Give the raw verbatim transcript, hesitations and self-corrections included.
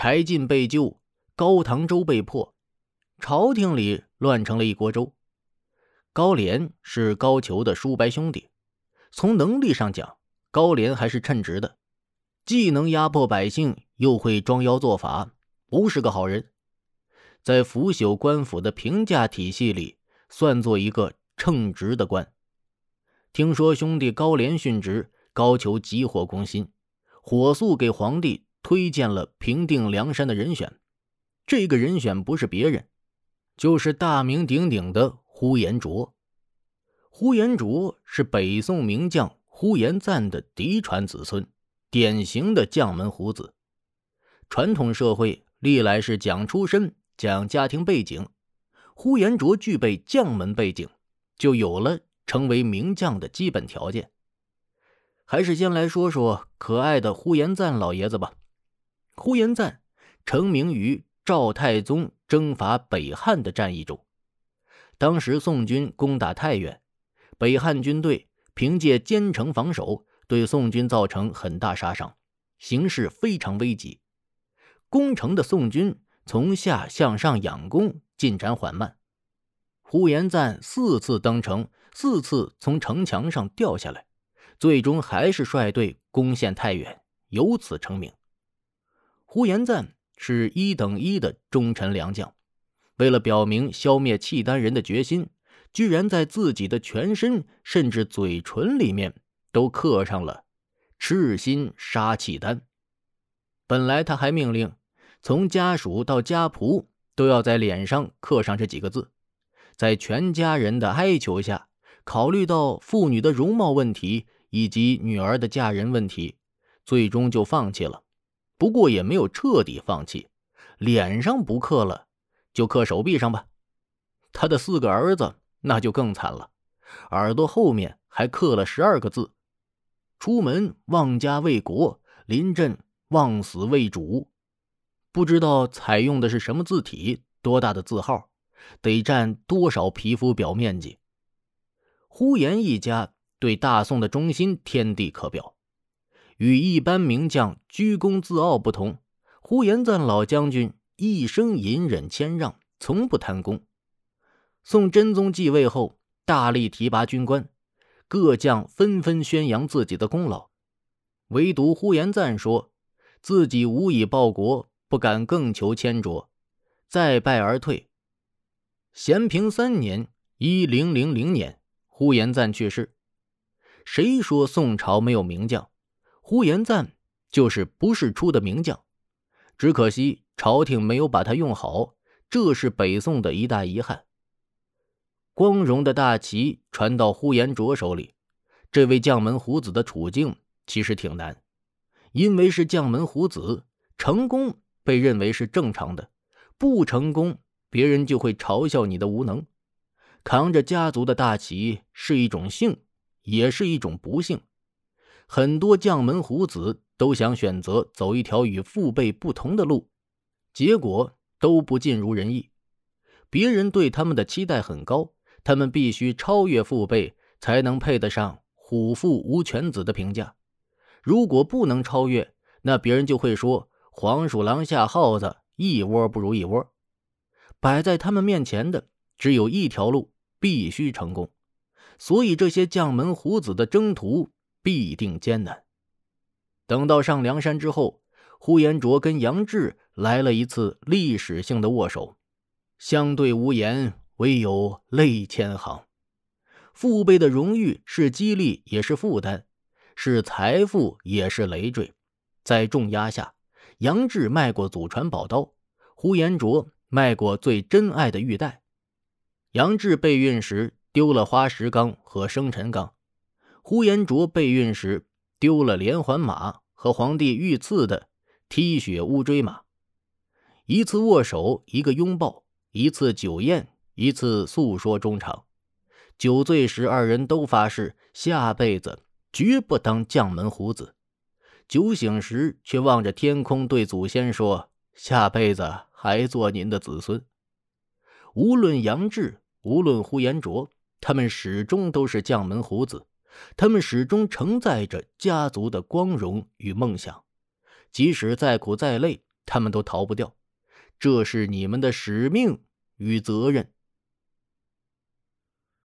柴进被救，高唐州被破，朝廷里乱成了一锅粥。高廉是高俅的叔伯兄弟，从能力上讲，高廉还是称职的，既能压迫百姓，又会装妖做法，不是个好人。在腐朽官府的评价体系里，算作一个称职的官。听说兄弟高廉殉职，高俅急火攻心，火速给皇帝推荐了平定梁山的人选。这个人选不是别人，就是大名鼎鼎的呼延灼。呼延灼是北宋名将呼延赞的嫡传子孙，典型的将门虎子。传统社会历来是讲出身，讲家庭背景，呼延灼具备将门背景，就有了成为名将的基本条件。还是先来说说可爱的呼延赞老爷子吧。呼延赞成名于赵太宗征伐北汉的战役中，当时宋军攻打太原，北汉军队凭借坚城防守，对宋军造成很大杀伤，形势非常危急。攻城的宋军从下向上仰攻，进展缓慢。呼延赞四次登城，四次从城墙上掉下来，最终还是率队攻陷太原，由此成名。呼延赞是一等一的忠臣良将，为了表明消灭契丹人的决心，居然在自己的全身甚至嘴唇里面都刻上了赤心杀契丹。本来他还命令从家属到家仆都要在脸上刻上这几个字，在全家人的哀求下，考虑到妇女的容貌问题以及女儿的嫁人问题，最终就放弃了。不过也没有彻底放弃，脸上不刻了，就刻手臂上吧。他的四个儿子那就更惨了，耳朵后面还刻了十二个字：出门忘家为国，临阵忘死为主。不知道采用的是什么字体，多大的字号，得占多少皮肤表面积。呼延一家对大宋的忠心天地可表，与一般名将居功自傲不同，呼延赞老将军一生隐忍谦让，从不贪功。宋真宗继位后，大力提拔军官，各将纷纷宣扬自己的功劳，唯独呼延赞说自己无以报国，不敢更求迁卓，再拜而退。咸平三年一零零零年，呼延赞去世。谁说宋朝没有名将？呼延赞就是不世出的名将，只可惜朝廷没有把他用好，这是北宋的一大遗憾。光荣的大旗传到呼延灼手里，这位将门虎子的处境其实挺难。因为是将门虎子，成功被认为是正常的，不成功别人就会嘲笑你的无能。扛着家族的大旗是一种幸，也是一种不幸。很多将门虎子都想选择走一条与父辈不同的路，结果都不尽如人意。别人对他们的期待很高，他们必须超越父辈，才能配得上虎父无犬子的评价。如果不能超越，那别人就会说黄鼠狼下耗子，一窝不如一窝。摆在他们面前的只有一条路，必须成功。所以这些将门虎子的征途必定艰难。等到上梁山之后，呼延灼跟杨志来了一次历史性的握手，相对无言，唯有泪千行。父辈的荣誉是激励也是负担，是财富也是累赘。在重压下，杨志卖过祖传宝刀，呼延灼卖过最珍爱的玉带。杨志备孕时丢了花石纲和生辰纲，呼延灼备孕时丢了连环马和皇帝御赐的踢血乌骓马。一次握手，一个拥抱，一次酒宴，一次诉说衷肠。酒醉时二人都发誓下辈子绝不当将门虎子，酒醒时却望着天空对祖先说下辈子还做您的子孙。无论杨志，无论呼延灼，他们始终都是将门虎子，他们始终承载着家族的光荣与梦想。即使再苦再累， 他们都逃不掉，这是你们的使命与责任。